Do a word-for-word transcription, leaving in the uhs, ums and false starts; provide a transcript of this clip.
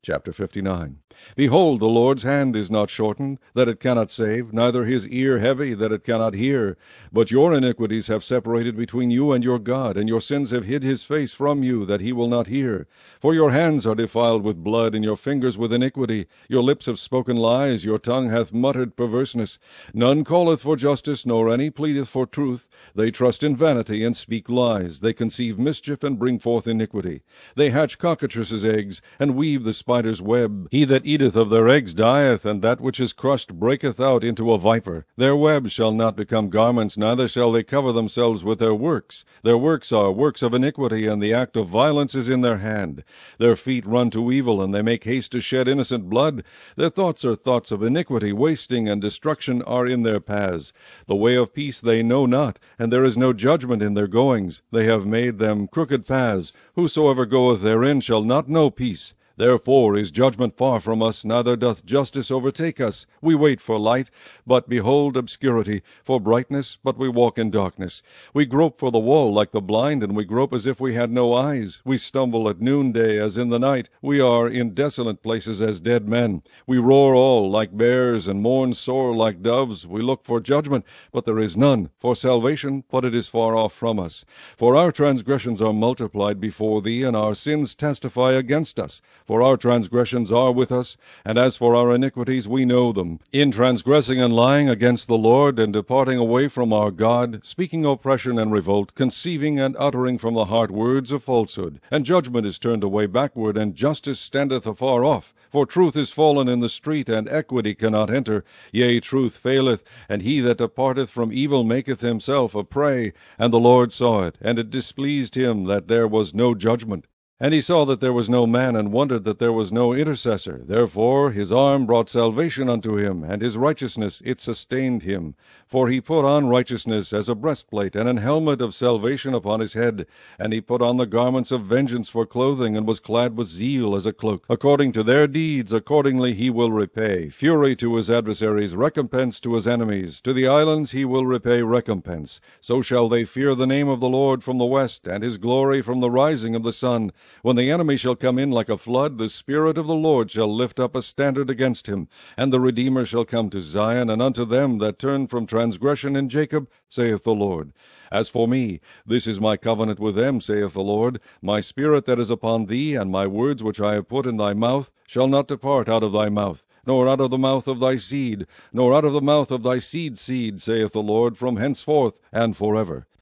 Chapter fifty-nine. Behold, the Lord's hand is not shortened, that it cannot save, neither his ear heavy, that it cannot hear. But your iniquities have separated between you and your God, and your sins have hid his face from you, that he will not hear. For your hands are defiled with blood, and your fingers with iniquity. Your lips have spoken lies, your tongue hath muttered perverseness. None calleth for justice, nor any pleadeth for truth. They trust in vanity, and speak lies. They conceive mischief, and bring forth iniquity. They hatch cockatrices' eggs, and weave the spider's web. He that eateth of their eggs dieth, and that which is crushed breaketh out into a viper. Their webs shall not become garments, neither shall they cover themselves with their works. Their works are works of iniquity, and the act of violence is in their hand. Their feet run to evil, and they make haste to shed innocent blood. Their thoughts are thoughts of iniquity, wasting and destruction are in their paths. The way of peace they know not, and there is no judgment in their goings. They have made them crooked paths. Whosoever goeth therein shall not know peace. Therefore is judgment far from us, neither doth justice overtake us. We wait for light, but behold obscurity, for brightness, but we walk in darkness. We grope for the wall like the blind, and we grope as if we had no eyes. We stumble at noonday as in the night. We are in desolate places as dead men. We roar all like bears, and mourn sore like doves. We look for judgment, but there is none, for salvation, but it is far off from us. For our transgressions are multiplied before thee, and our sins testify against us. For our transgressions are with us, and as for our iniquities we know them. In transgressing and lying against the Lord, and departing away from our God, speaking oppression and revolt, conceiving and uttering from the heart words of falsehood. And judgment is turned away backward, and justice standeth afar off. For truth is fallen in the street, and equity cannot enter. Yea, truth faileth, and he that departeth from evil maketh himself a prey. And the Lord saw it, and it displeased him that there was no judgment. And he saw that there was no man, and wondered that there was no intercessor. Therefore his arm brought salvation unto him, and his righteousness it sustained him. For he put on righteousness as a breastplate, and an helmet of salvation upon his head. And he put on the garments of vengeance for clothing, and was clad with zeal as a cloak. According to their deeds, accordingly he will repay. Fury to his adversaries, recompense to his enemies. To the islands he will repay recompense. So shall they fear the name of the Lord from the west, and his glory from the rising of the sun. When the enemy shall come in like a flood, the Spirit of the Lord shall lift up a standard against him. And the Redeemer shall come to Zion, and unto them that turn from transgression in Jacob, saith the Lord. As for me, this is my covenant with them, saith the Lord. My Spirit that is upon thee, and my words which I have put in thy mouth, shall not depart out of thy mouth, nor out of the mouth of thy seed, nor out of the mouth of thy seed's seed, saith the Lord, from henceforth and forever.